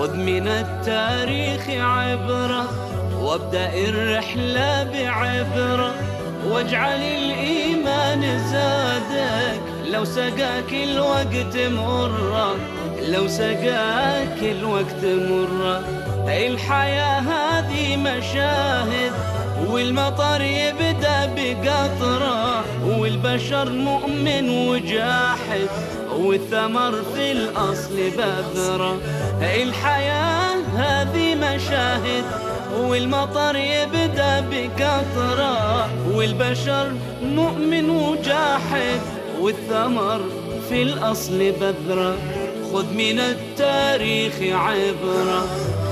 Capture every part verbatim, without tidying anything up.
خذ من التاريخ عبرة وابدأ الرحلة بعبرة، واجعل الإيمان زادك لو سقاك الوقت مرة، لو سقاك الوقت مرة. الحياة هذه مشاهد والمطر يبدأ بقطرة، والبشر مؤمن وجاحد والثمر في الأصل بذرة. الحياة هذه مشاهد والمطر يبدأ بقطرة، والبشر مؤمن وجاحد والثمر في الأصل بذرة. خذ من التاريخ عبرة.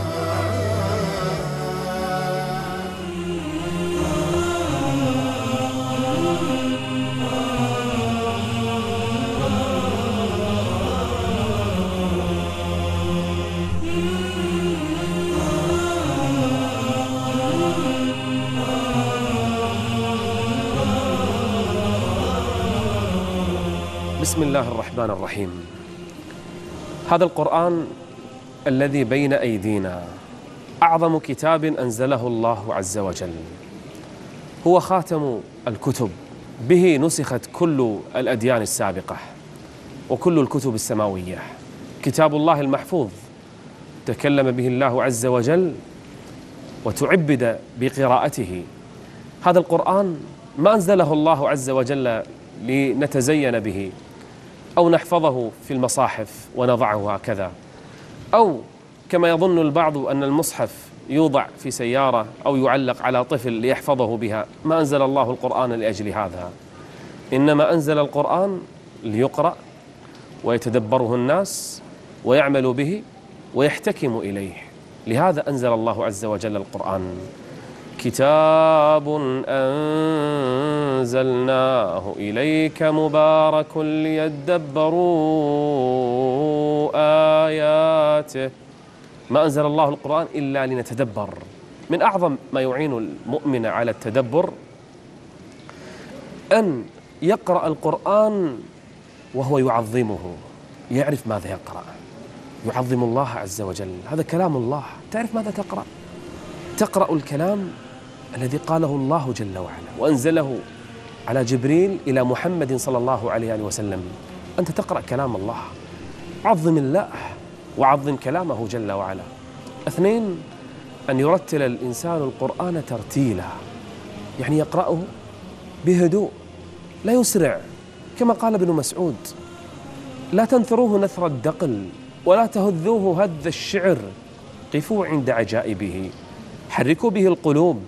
بسم الله الرحمن الرحيم. هذا القرآن الذي بين أيدينا أعظم كتاب أنزله الله عز وجل، هو خاتم الكتب، به نسخت كل الأديان السابقة وكل الكتب السماوية. كتاب الله المحفوظ تكلم به الله عز وجل وتعبد بقراءته. هذا القرآن ما أنزله الله عز وجل لنتزين به أو نحفظه في المصاحف ونضعه هكذا، أو كما يظن البعض أن المصحف يوضع في سيارة أو يعلق على طفل ليحفظه بها. ما أنزل الله القرآن لأجل هذا، إنما أنزل القرآن ليقرأ ويتدبره الناس ويعمل به ويحتكم إليه. لهذا أنزل الله عز وجل القرآن. كتاب أنزلناه إليك مبارك ليدبروا آياته. ما أنزل الله القرآن إلا لنتدبر. من أعظم ما يعين المؤمن على التدبر أن يقرأ القرآن وهو يعظمه، يعرف ماذا يقرأ، يعظم الله عز وجل. هذا كلام الله، تعرف ماذا تقرأ؟ تقرأ الكلام الذي قاله الله جل وعلا وأنزله على جبريل إلى محمد صلى الله عليه وسلم. أنت تقرأ كلام الله، عظم الله وعظم كلامه جل وعلا. اثنين، أن يرتل الإنسان القرآن ترتيلا، يعني يقرأه بهدوء لا يسرع، كما قال ابن مسعود: لا تنثروه نثر الدقل ولا تهذوه هذ الشعر، قفوا عند عجائبه، حركوا به القلوب،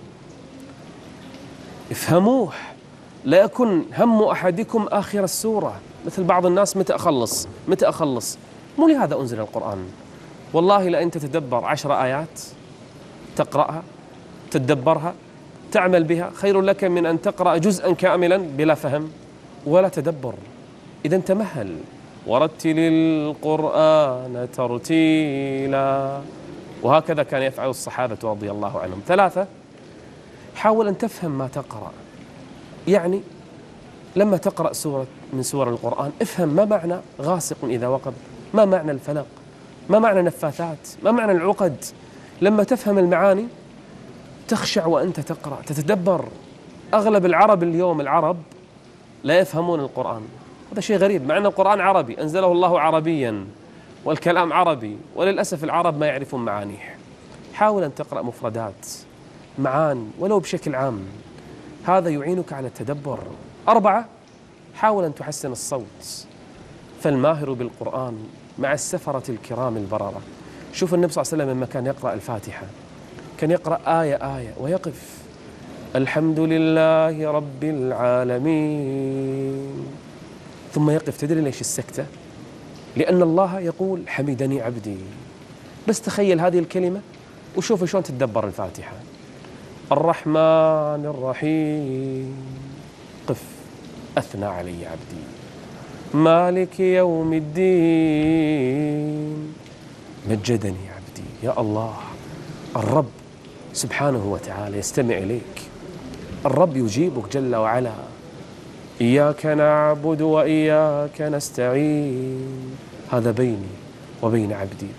افهموه، لا يكن هم أحدكم آخر السورة. مثل بعض الناس: متى أخلص متى أخلص. مو لهذا أنزل القرآن. والله لأن تتدبر عشر آيات، تقرأها، تتدبرها، تعمل بها، خير لك من أن تقرأ جزءا كاملا بلا فهم ولا تدبر. إذا تمهل ورتل القرآن ترتيلا. وهكذا كان يفعل الصحابة رضي الله عنهم. ثلاثة، حاول أن تفهم ما تقرأ. يعني لما تقرأ سورة من سور القرآن افهم ما معنى غاسق إذا وقب، ما معنى الفلق، ما معنى نفاثات، ما معنى العقد. لما تفهم المعاني تخشع وأنت تقرأ، تتدبر. أغلب العرب اليوم العرب لا يفهمون القرآن. هذا شيء غريب، مع أن القرآن عربي، أنزله الله عربيا والكلام عربي، وللأسف العرب ما يعرفون معانيه. حاول أن تقرأ مفردات، معان، ولو بشكل عام، هذا يعينك على التدبر. أربعة، حاول أن تحسن الصوت، فالماهر بالقرآن مع السفرة الكرام البررة. شوف النبي صلى الله عليه وسلم لما كان يقرأ الفاتحة كان يقرأ آية آية ويقف: الحمد لله رب العالمين، ثم يقف. تدري ليش السكتة؟ لأن الله يقول: حمدني عبدي. بس تخيل هذه الكلمة وشوف شلون تتدبر الفاتحة. الرحمن الرحيم، قف: أثنى علي عبدي. مالك يوم الدين، مجدني عبدي. يا الله، الرب سبحانه وتعالى يستمع إليك، الرب يجيبك جل وعلا. إياك نعبد وإياك نستعين، هذا بيني وبين عبدي.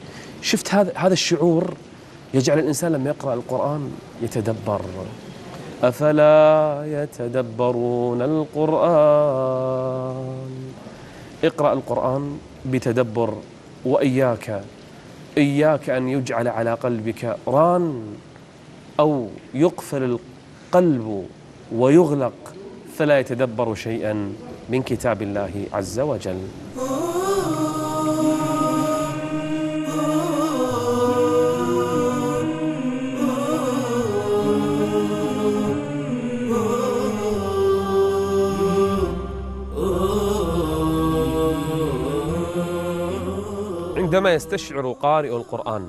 شفت هذا هذا الشعور يجعل الإنسان لما يقرأ القرآن يتدبر. أفلا يتدبرون القرآن. اقرأ القرآن بتدبر، وإياك إياك أن يجعل على قلبك ران أو يقفل القلب ويغلق فلا يتدبر شيئا من كتاب الله عز وجل. عندما يستشعر قارئ القرآن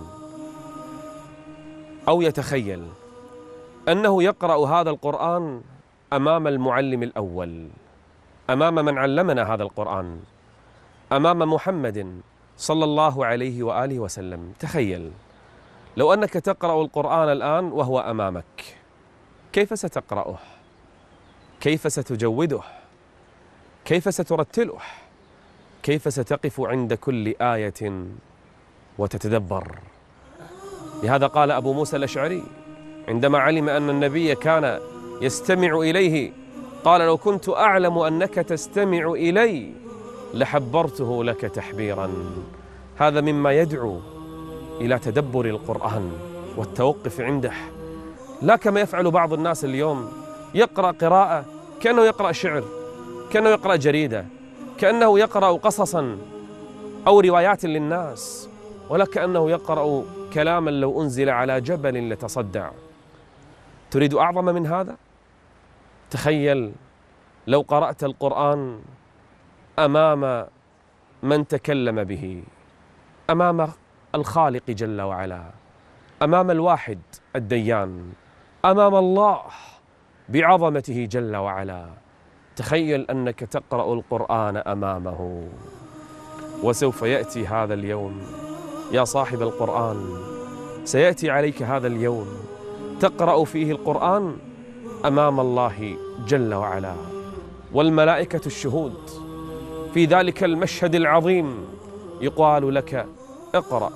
أو يتخيل أنه يقرأ هذا القرآن أمام المعلم الأول، أمام من علمنا هذا القرآن، أمام محمد صلى الله عليه وآله وسلم. تخيل لو أنك تقرأ القرآن الآن وهو أمامك، كيف ستقرأه؟ كيف ستجوده؟ كيف سترتله؟ كيف ستقف عند كل آية وتتدبر؟ لهذا قال أبو موسى الأشعري عندما علم أن النبي كان يستمع إليه قال: لو كنت أعلم أنك تستمع إلي لحبرته لك تحبيرا. هذا مما يدعو إلى تدبر القرآن والتوقف عنده، لا كما يفعل بعض الناس اليوم، يقرأ قراءة كأنه يقرأ شعر، كأنه يقرأ جريدة، كأنه يقرأ قصصا أو روايات للناس، ولا كأنه يقرأ كلاما لو أنزل على جبل لتصدع. تريد أعظم من هذا؟ تخيل لو قرأت القرآن أمام من تكلم به، أمام الخالق جل وعلا، أمام الواحد الديان، أمام الله بعظمته جل وعلا. تخيل أنك تقرأ القرآن أمامه. وسوف يأتي هذا اليوم يا صاحب القرآن، سيأتي عليك هذا اليوم تقرأ فيه القرآن أمام الله جل وعلا والملائكة الشهود. في ذلك المشهد العظيم يقال لك: اقرأ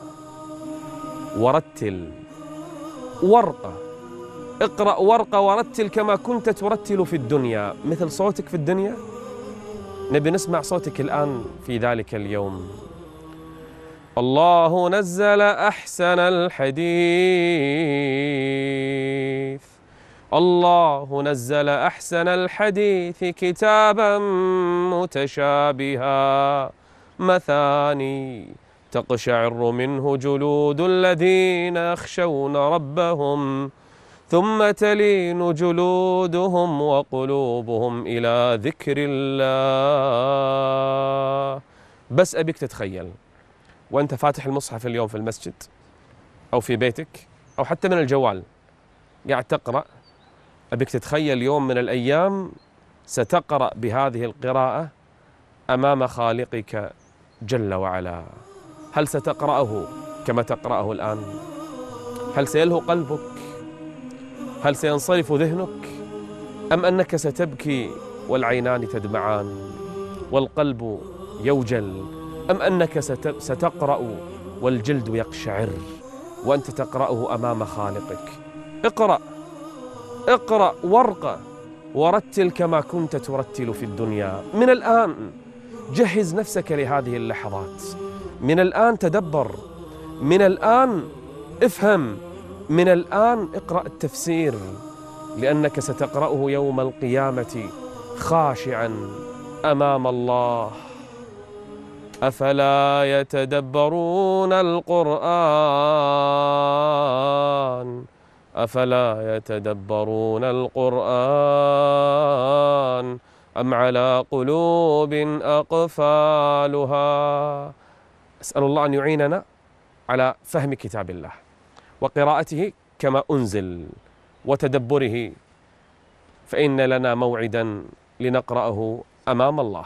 ورتل ورقة، اقرأ ورقة ورتل كما كنت ترتل في الدنيا، مثل صوتك في الدنيا. نبي نسمع صوتك الآن في ذلك اليوم. الله نزل أحسن الحديث الله نزل أحسن الحديث كتابا متشابها مثاني تقشعر منه جلود الذين يخشون ربهم ثم تلين جلودهم وقلوبهم إلى ذكر الله. بس أبيك تتخيل وأنت فاتح المصحف اليوم في المسجد أو في بيتك أو حتى من الجوال قاعد تقرأ، أبيك تتخيل يوم من الأيام ستقرأ بهذه القراءة أمام خالقك جل وعلا. هل ستقرأه كما تقرأه الآن؟ هل سيلهو قلبك؟ هل سينصرف ذهنك؟ أم أنك ستبكي والعينان تدمعان والقلب يوجل؟ أم أنك ستقرأ والجلد يقشعر وأنت تقرأه أمام خالقك؟ اقرأ اقرأ ورقة ورتل كما كنت ترتل في الدنيا. من الآن جهز نفسك لهذه اللحظات، من الآن تدبر، من الآن افهم، من الآن اقرأ التفسير، لأنك ستقرأه يوم القيامة خاشعا أمام الله. أفلا يتدبرون القرآن أفلا يتدبرون القرآن أم على قلوب أقفالها. أسأل الله أن يعيننا على فهم كتاب الله وقراءته كما أنزل وتدبره، فإن لنا موعدا لنقرأه أمام الله.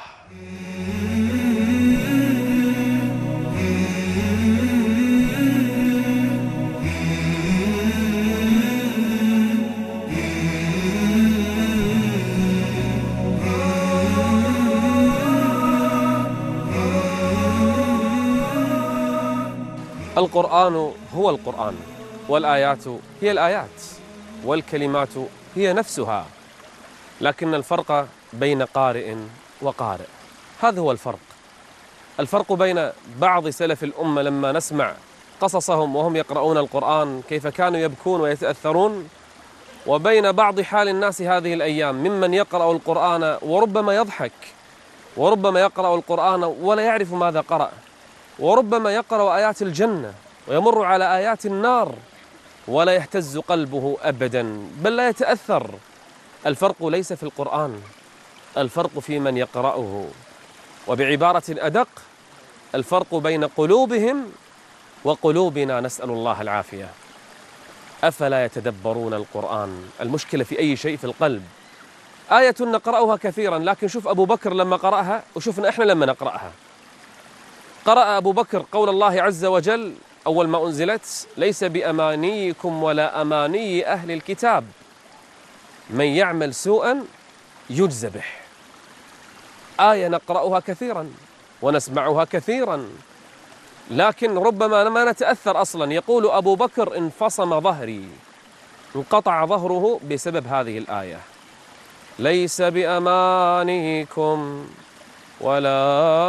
القرآن هو القرآن، والآيات هي الآيات، والكلمات هي نفسها، لكن الفرق بين قارئ وقارئ. هذا هو الفرق. الفرق بين بعض سلف الأمة لما نسمع قصصهم وهم يقرؤون القرآن كيف كانوا يبكون ويتأثرون، وبين بعض حال الناس هذه الأيام ممن يقرأ القرآن وربما يضحك، وربما يقرأ القرآن ولا يعرف ماذا قرأ، وربما يقرأ آيات الجنة ويمر على آيات النار ولا يهتز قلبه أبدا، بل لا يتأثر. الفرق ليس في القرآن، الفرق في من يقرأه. وبعبارة أدق، الفرق بين قلوبهم وقلوبنا، نسأل الله العافية. أفلا يتدبرون القرآن؟ المشكلة في أي شيء؟ في القلب. آية نقرأها كثيرا، لكن شوف أبو بكر لما قرأها وشوفنا إحنا لما نقرأها. قرأ أبو بكر قول الله عز وجل أول ما أنزلت: ليس بأمانيكم ولا أماني أهل الكتاب من يعمل سوءا يجز به. آية نقرأها كثيرا ونسمعها كثيرا، لكن ربما ما نتأثر أصلا. يقول أبو بكر: انفصم ظهري، انقطع ظهره بسبب هذه الآية: ليس بأمانيكم ولا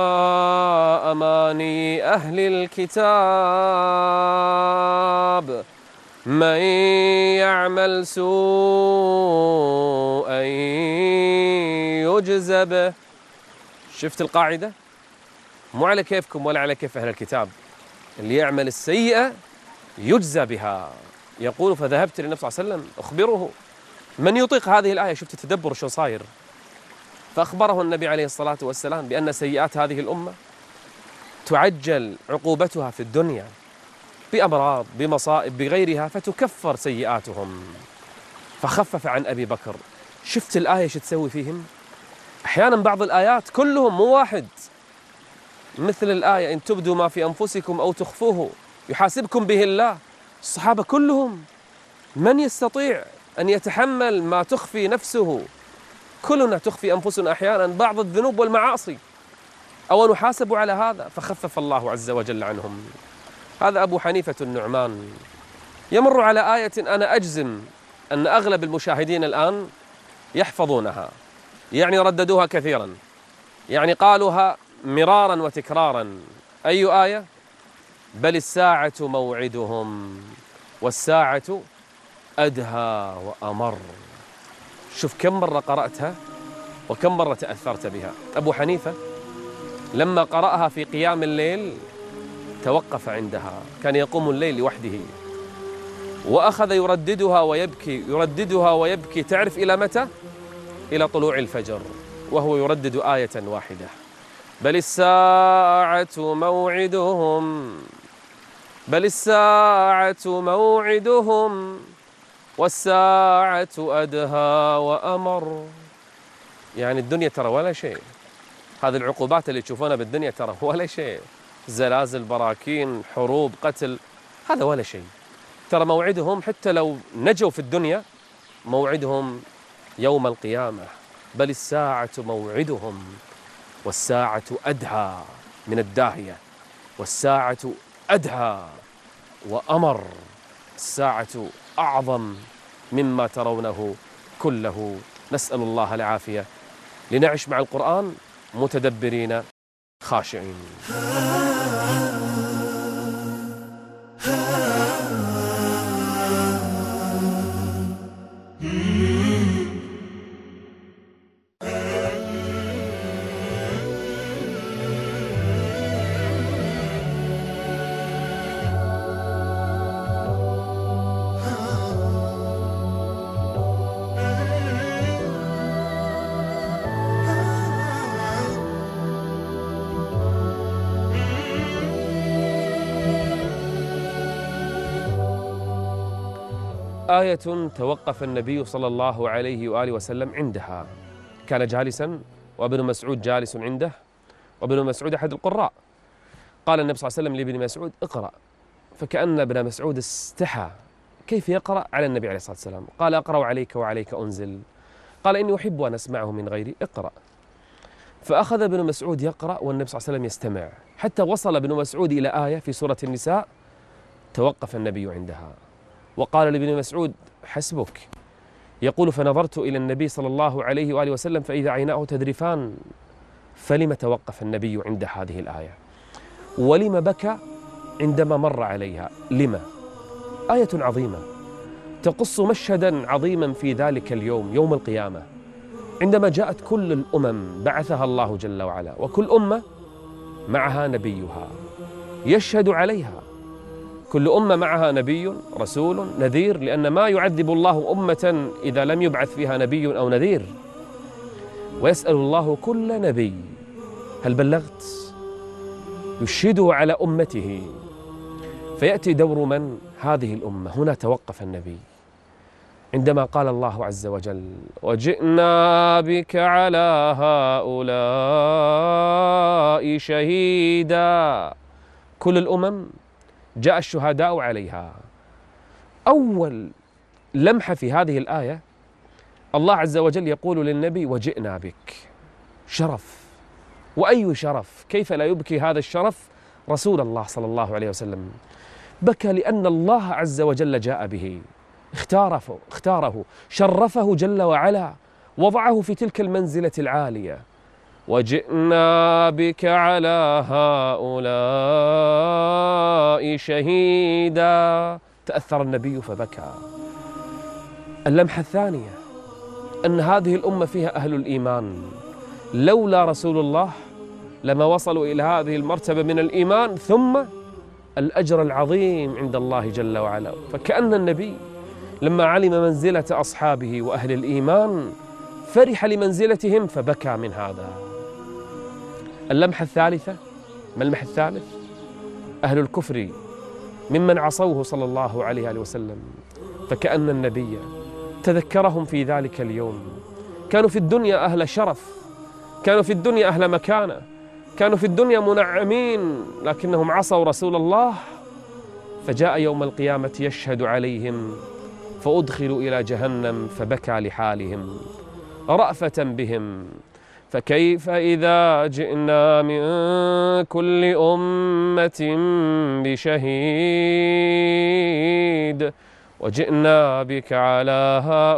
أماني أهل الكتاب من يعمل سوءا يجز به. شفت القاعدة؟ مو على كيفكم ولا على كيف أهل الكتاب، اللي يعمل السيئة يجزى بها. يقول: فذهبت للنبي صلى الله عليه وسلم أخبره. من يطيق هذه الآية؟ شفت التدبر شو صاير. فأخبره النبي عليه الصلاة والسلام بأن سيئات هذه الأمة تعجل عقوبتها في الدنيا بأمراض، بمصائب، بغيرها، فتكفر سيئاتهم. فخفف عن أبي بكر. شفت الآية شو تسوي فيهم؟ أحيانا بعض الآيات كلهم مو واحد، مثل الآية: إن تبدوا ما في أنفسكم أو تخفوه يحاسبكم به الله. الصحابة كلهم من يستطيع أن يتحمل ما تخفي نفسه؟ كلنا تخفي أنفسنا أحيانا بعض الذنوب والمعاصي، أو نحاسب على هذا. فخفف الله عز وجل عنهم. هذا أبو حنيفة النعمان يمر على آية أنا أجزم أن أغلب المشاهدين الآن يحفظونها، يعني رددوها كثيرا، يعني قالوها مرارا وتكرارا. أي آية؟ بل الساعة موعدهم والساعة أدهى وأمر. شوف كم مرة قرأتها وكم مرة تأثرت بها. أبو حنيفة لما قرأها في قيام الليل توقف عندها، كان يقوم الليل لوحده وأخذ يرددها ويبكي، يرددها ويبكي. تعرف إلى متى؟ إلى طلوع الفجر وهو يردد آية واحدة: بل الساعة موعدهم بل الساعة موعدهم والساعة أدهى وأمر. يعني الدنيا ترى ولا شيء، هذه العقوبات اللي تشوفونها بالدنيا ترى ولا شيء، زلازل، براكين، حروب، قتل، هذا ولا شيء. ترى موعدهم حتى لو نجوا في الدنيا موعدهم يوم القيامة. بل الساعة موعدهم والساعة أدهى من الداهية، والساعة أدهى وأمر. الساعة أعظم مما ترونه كله، نسأل الله العافية. لنعش مع القرآن متدبرين خاشعين. آية توقف النبي صلى الله عليه وآله وسلم عندها. كان جالسا وابن مسعود جالس عنده، وابن مسعود أحد القراء. قال النبي صلى الله عليه وسلم لابن مسعود: اقرأ. فكأن ابن مسعود استحى كيف يقرأ على النبي عليه الصلاة والسلام. قال: أقرأ عليك وعليك أنزل. قال: إني أحب أن أسمعه من غيري، اقرأ. فأخذ ابن مسعود يقرأ والنبي صلى الله عليه وسلم يستمع، حتى وصل ابن مسعود إلى آية في سورة النساء: توقف النبي عندها وقال لابن مسعود: حسبك. يقول: فنظرت إلى النبي صلى الله عليه وآله وسلم فإذا عيناه تذرفان. فلم توقف النبي عند هذه الآية؟ ولم بكى عندما مر عليها؟ لما؟ آية عظيمة تقص مشهدا عظيما في ذلك اليوم، يوم القيامة، عندما جاءت كل الأمم بعثها الله جل وعلا، وكل أمة معها نبيها يشهد عليها. كل أمة معها نبي رسول نذير، لأن ما يعذب الله أمة إذا لم يبعث فيها نبي أو نذير. ويسأل الله كل نبي: هل بلغت؟ يشهده على أمته. فيأتي دور من؟ هذه الأمة. هنا توقف النبي عندما قال الله عز وجل: وجئنا بك على هؤلاء شهيدا. كل الأمم جاء الشهداء عليها. أول لمحة في هذه الآية الله عز وجل يقول للنبي: وجئنا بك. شرف، وأي شرف! كيف لا يبكي هذا الشرف رسول الله صلى الله عليه وسلم؟ بكى لأن الله عز وجل جاء به، اختاره, اختاره شرفه جل وعلا، وضعه في تلك المنزلة العالية. وجئنا بك على هؤلاء شهيدا. تأثر النبي فبكى. اللمحة الثانية أن هذه الأمة فيها أهل الإيمان، لولا رسول الله لما وصلوا إلى هذه المرتبة من الإيمان، ثم الأجر العظيم عند الله جل وعلا. فكأن النبي لما علم منزلة أصحابه وأهل الإيمان فرح لمنزلتهم فبكى من هذا. اللمحة الثالثة، ملمح الثالث، أهل الكفر ممن عصوه صلى الله عليه وسلم، فكأن النبي تذكرهم في ذلك اليوم. كانوا في الدنيا أهل شرف، كانوا في الدنيا أهل مكانة، كانوا في الدنيا منعمين، لكنهم عصوا رسول الله، فجاء يوم القيامة يشهد عليهم فأدخلوا إلى جهنم فبكى لحالهم رأفة بهم. فكيف إذا جئنا من كل أمة بشهيد وجئنا بك على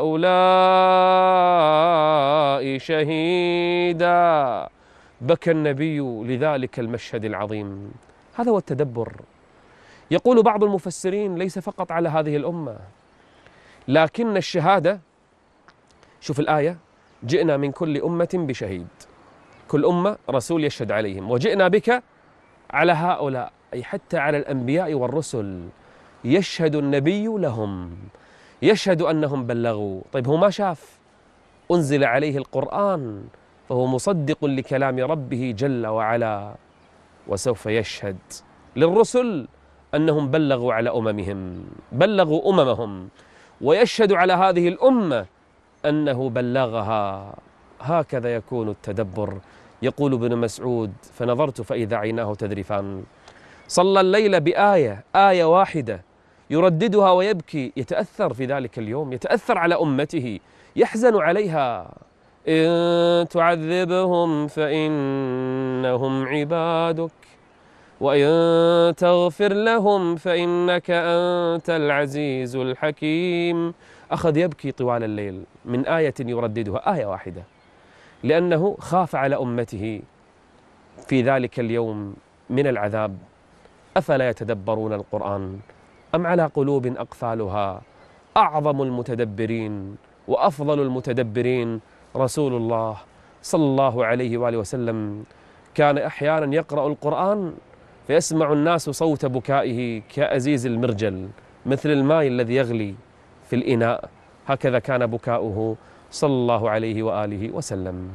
هؤلاء شهيدا. بكى النبي لذلك المشهد العظيم. هذا هو التدبر. يقول بعض المفسرين: ليس فقط على هذه الأمة، لكن الشهادة، شوف الآية: جئنا من كل أمة بشهيد، كل أمة رسول يشهد عليهم، وجئنا بك على هؤلاء، أي حتى على الأنبياء والرسل يشهد النبي لهم، يشهد أنهم بلغوا. طيب هو ما شاف، أنزل عليه القرآن فهو مصدق لكلام ربه جل وعلا، وسوف يشهد للرسل أنهم بلغوا على أممهم، بلغوا أممهم، ويشهد على هذه الأمة أنه بلغها. هكذا يكون التدبر. يقول ابن مسعود: فنظرت فإذا عيناه تذرفان. صلى الليل بآية، آية واحدة يرددها ويبكي، يتأثر في ذلك اليوم، يتأثر على أمته، يحزن عليها. إن تعذبهم فإنهم عبادك وإن تغفر لهم فإنك أنت العزيز الحكيم. أخذ يبكي طوال الليل من آية يرددها، آية واحدة، لأنه خاف على أمته في ذلك اليوم من العذاب. أفلا يتدبرون القرآن أم على قلوب أقفالها؟ أعظم المتدبرين وأفضل المتدبرين رسول الله صلى الله عليه وآله وسلم. كان أحيانا يقرأ القرآن فيسمع الناس صوت بكائه كأزيز المرجل، مثل الماء الذي يغلي في الإناء. هكذا كان بكاؤه صلى الله عليه وآله وسلم.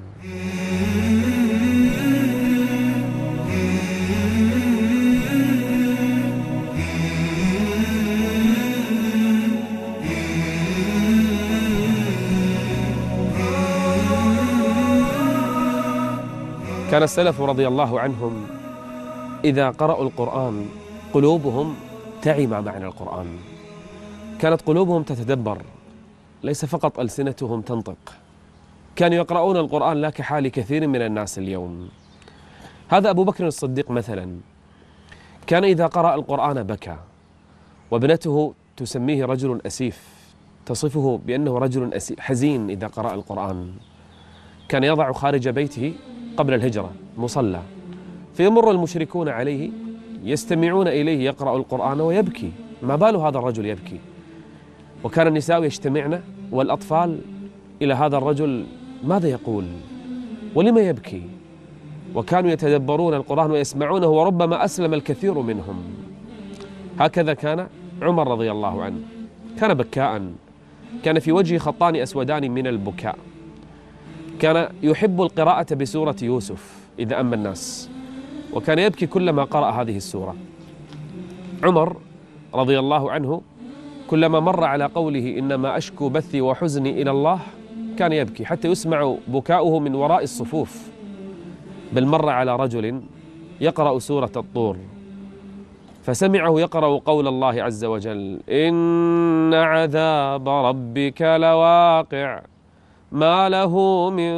كان السلف رضي الله عنهم إذا قرأوا القرآن قلوبهم تعي مع معنى القرآن، كانت قلوبهم تتدبر، ليس فقط ألسنتهم تنطق. كانوا يقرؤون القرآن لا كحال كثير من الناس اليوم. هذا أبو بكر الصديق مثلا، كان إذا قرأ القرآن بكى، وابنته تسميه رجل أسيف، تصفه بأنه رجل حزين إذا قرأ القرآن. كان يضع خارج بيته قبل الهجرة مصلى، فيمر المشركون عليه يستمعون إليه يقرأ القرآن ويبكي، ما بال هذا الرجل يبكي؟ وكان النساء يجتمعن والأطفال إلى هذا الرجل ماذا يقول ولما يبكي، وكانوا يتدبرون القرآن ويسمعونه، وربما أسلم الكثير منهم. هكذا كان عمر رضي الله عنه، كان بكاء، كان في وجهه خطان أسودان من البكاء، كان يحب القراءة بسورة يوسف إذا أما الناس، وكان يبكي كلما قرأ هذه السورة. عمر رضي الله عنه كلما مر على قوله إنما أشكو بثي وحزني إلى الله كان يبكي حتى يسمع بكاؤه من وراء الصفوف. بل مر على رجل يقرأ سورة الطور فسمعه يقرأ قول الله عز وجل إن عذاب ربك لواقع ما له من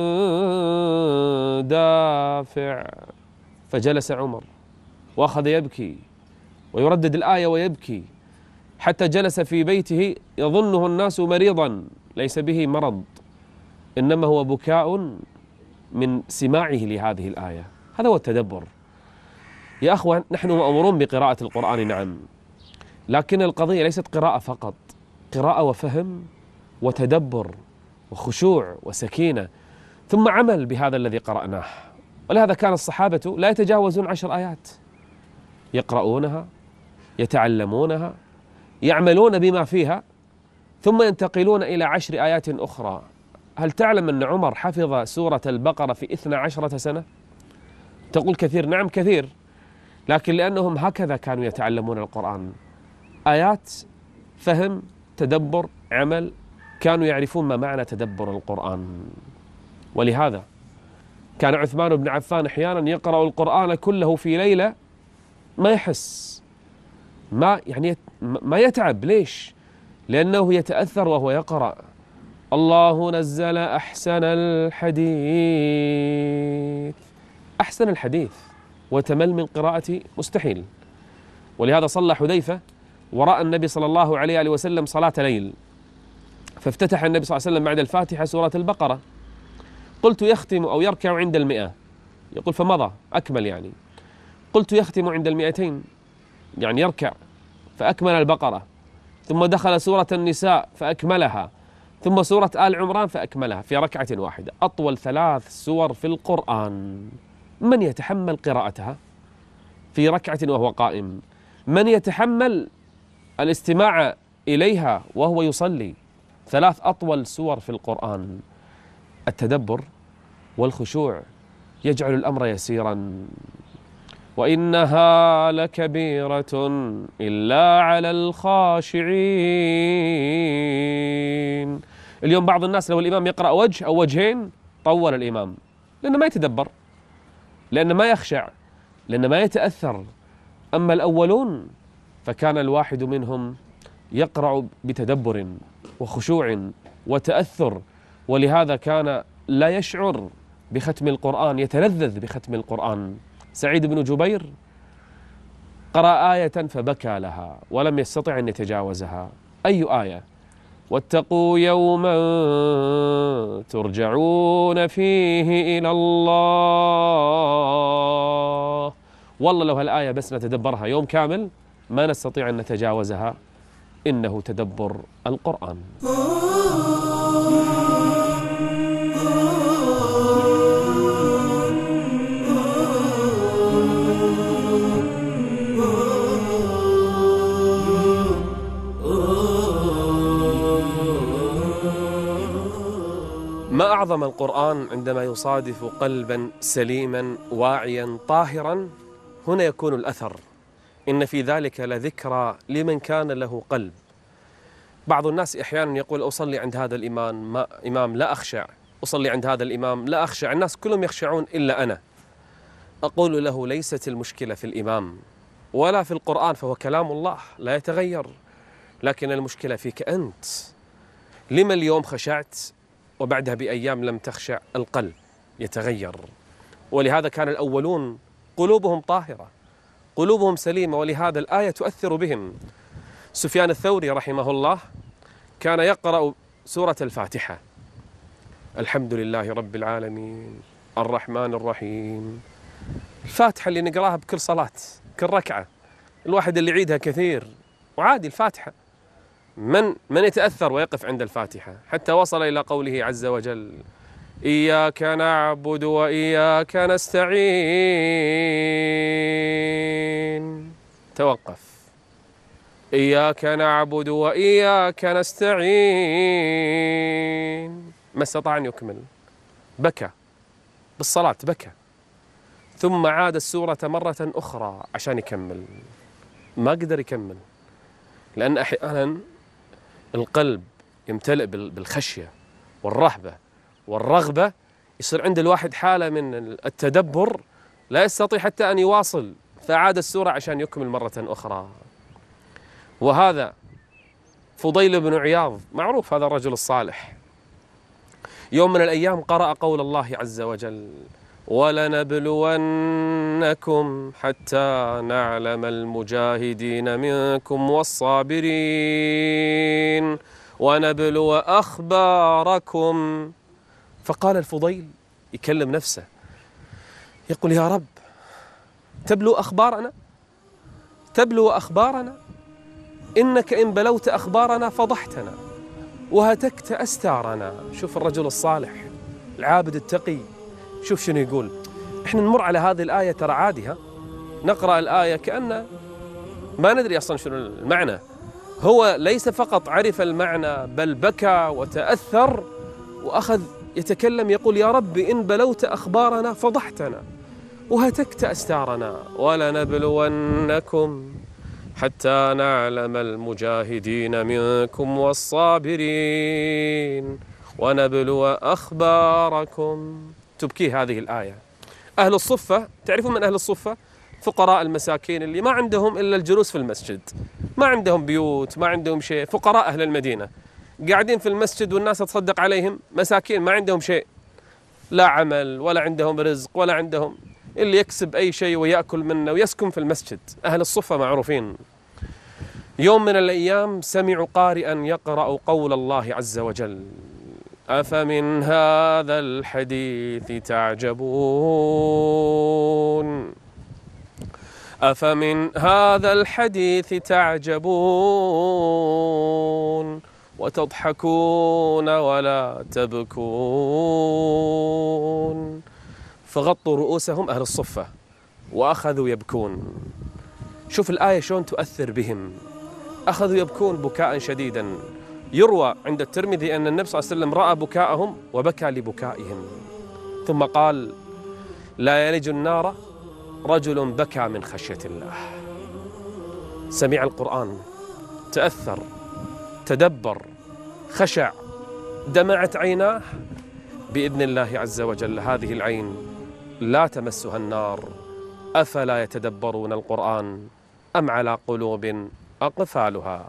دافع، فجلس عمر وأخذ يبكي ويردد الآية ويبكي حتى جلس في بيته يظنه الناس مريضا، ليس به مرض إنما هو بكاء من سماعه لهذه الآية. هذا هو التدبر يا أخوان. نحن مأمورون بقراءة القرآن نعم، لكن القضية ليست قراءة فقط، قراءة وفهم وتدبر وخشوع وسكينة، ثم عمل بهذا الذي قرأناه. ولهذا كان الصحابة لا يتجاوزون عشر آيات، يقرؤونها يتعلمونها يعملون بما فيها ثم ينتقلون إلى عشر آيات أخرى. هل تعلم أن عمر حفظ سورة البقرة في إثنى عشرة سنة؟ تقول كثير، نعم كثير، لكن لأنهم هكذا كانوا يتعلمون القرآن، آيات فهم تدبر عمل، كانوا يعرفون ما معنى تدبر القرآن. ولهذا كان عثمان بن عفان أحيانا يقرأ القرآن كله في ليلة ما يحس، ما يعني ما يتعب. ليش؟ لأنه يتأثر وهو يقرأ. الله نزل أحسن الحديث، أحسن الحديث وتمل من قراءة مستحيل. ولهذا صلى حذيفة وراء النبي صلى الله عليه وسلم صلاة ليل، فافتتح النبي صلى الله عليه وسلم بعد الفاتحة سورة البقرة، قلت يختم أو يركع عند المئة، يقول فمضى أكمل يعني، قلت يختم عند المئتين يعني يركع فأكمل البقرة، ثم دخل سورة النساء فأكملها، ثم سورة آل عمران فأكملها في ركعة واحدة. أطول ثلاث سور في القرآن، من يتحمل قراءتها في ركعة وهو قائم؟ من يتحمل الاستماع إليها وهو يصلي؟ ثلاث أطول سور في القرآن. التدبر والخشوع يجعل الأمر يسيرا. وإنها لكبيرة إلا على الخاشعين. اليوم بعض الناس لو الإمام يقرأ وجه أو وجهين طول الإمام، لأنه ما يتدبر، لأنه ما يخشع، لأنه ما يتأثر. أما الأولون فكان الواحد منهم يقرأ بتدبر وخشوع وتأثر، ولهذا كان لا يشعر بختم القرآن، يتلذذ بختم القرآن. سعيد بن جبير قرأ آية فبكى لها ولم يستطع أن يتجاوزها. أي آية؟ واتقوا يوما ترجعون فيه إلى الله. والله لو هالآية بس نتدبرها يوم كامل ما نستطيع أن نتجاوزها. إنه تدبر القرآن. ما أعظم القرآن عندما يصادف قلبا سليما واعيا طاهرا، هنا يكون الأثر. إن في ذلك لذكرى لمن كان له قلب. بعض الناس أحيانا يقول أصلي عند هذا الإمام ما إمام لا أخشع، أصلي عند هذا الإمام لا أخشع، الناس كلهم يخشعون إلا أنا. أقول له ليست المشكلة في الإمام ولا في القرآن، فهو كلام الله لا يتغير، لكن المشكلة فيك أنت. لما اليوم خشعت وبعدها بأيام لم تخشع؟ القلب يتغير. ولهذا كان الأولون قلوبهم طاهرة، قلوبهم سليمة، ولهذا الآية تؤثر بهم. سفيان الثوري رحمه الله كان يقرأ سورة الفاتحة: الحمد لله رب العالمين الرحمن الرحيم. الفاتحة اللي نقراها بكل صلاة، كل ركعة، الواحد اللي يعيدها كثير، وعادي الفاتحة. من من يتأثر ويقف عند الفاتحة حتى وصل إلى قوله عز وجل: إياك نعبد وإياك نستعين. توقف. إياك نعبد وإياك نستعين. ما استطاع أن يكمل، بكى بالصلاة، بكى، ثم عاد السورة مرة أخرى عشان يكمل. ما قدر يكمل، لأن أحيانا القلب يمتلئ بالخشية والرهبة والرغبة، يصير عند الواحد حالة من التدبر لا يستطيع حتى أن يواصل، فعاد السورة عشان يكمل مرة أخرى. وهذا فضيل بن عياض معروف، هذا الرجل الصالح، يوم من الأيام قرأ قول الله عز وجل: ولنبلونكم حتى نعلم المجاهدين منكم والصابرين ونبلو أخباركم. فقال الفضيل يكلم نفسه يقول: يا رب، تبلو أخبارنا، تبلو أخبارنا، إنك إن بلوت أخبارنا فضحتنا وهتكت أستارنا. شوف الرجل الصالح العابد التقي، شوف شنو يقول. إحنا نمر على هذه الآية ترى عادي، ها نقرأ الآية كأن ما ندري أصلا شنو المعنى. هو ليس فقط عرف المعنى بل بكى وتأثر وأخذ يتكلم يقول: يا رب إن بلوت أخبارنا فضحتنا وهتكت أستارنا ولنبلونكم حتى نعلم المجاهدين منكم والصابرين ونبلو أخباركم. تبكيه هذه الآية. أهل الصفة، تعرفون من أهل الصفة؟ فقراء المساكين اللي ما عندهم إلا الجلوس في المسجد، ما عندهم بيوت، ما عندهم شيء. فقراء أهل المدينة قاعدين في المسجد والناس تصدق عليهم، مساكين ما عندهم شيء، لا عمل ولا عندهم رزق ولا عندهم، اللي يكسب أي شيء ويأكل منه ويسكن في المسجد. أهل الصفة معروفين. يوم من الأيام سمعوا قارئا يقرأ قول الله عز وجل: أفمن هذا الحديث تعجبون أفمن هذا الحديث تعجبون وتضحكون ولا تبكون. فغطوا رؤوسهم أهل الصفة وأخذوا يبكون. شوف الآية شلون تؤثر بهم، أخذوا يبكون بكاء شديدا. يروى عند الترمذي أن النبي صلى الله عليه وسلم رأى بكاءهم وبكى لبكائهم، ثم قال: لا يلج النار رجل بكى من خشية الله. سمع القرآن، تأثر، تدبر، خشع، دمعت عيناه، بإذن الله عز وجل هذه العين لا تمسها النار. أفلا يتدبرون القرآن أم على قلوب أقفالها؟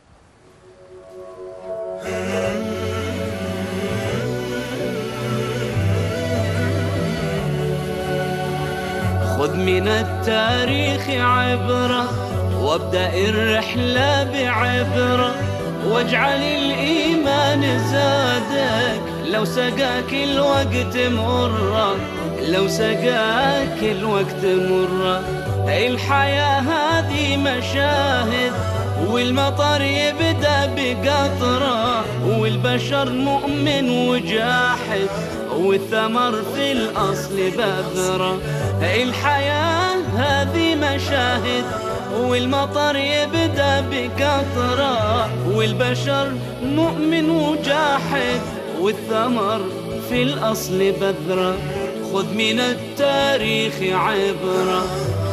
خذ من التاريخ عبرة وابدأ الرحلة بعبرة، واجعل الإيمان زادك لو سقاك الوقت مرة، لو سقاك الوقت مرة. الحياة هذه مشاهد والمطر يبدأ بقطرة، والبشر مؤمن وجاحد والثمر في الأصل بذرة. الحياة هذه مشاهد والمطر يبدأ بقطرة، والبشر مؤمن وجاحد والثمر في الأصل بذرة. خذ من التاريخ عبرة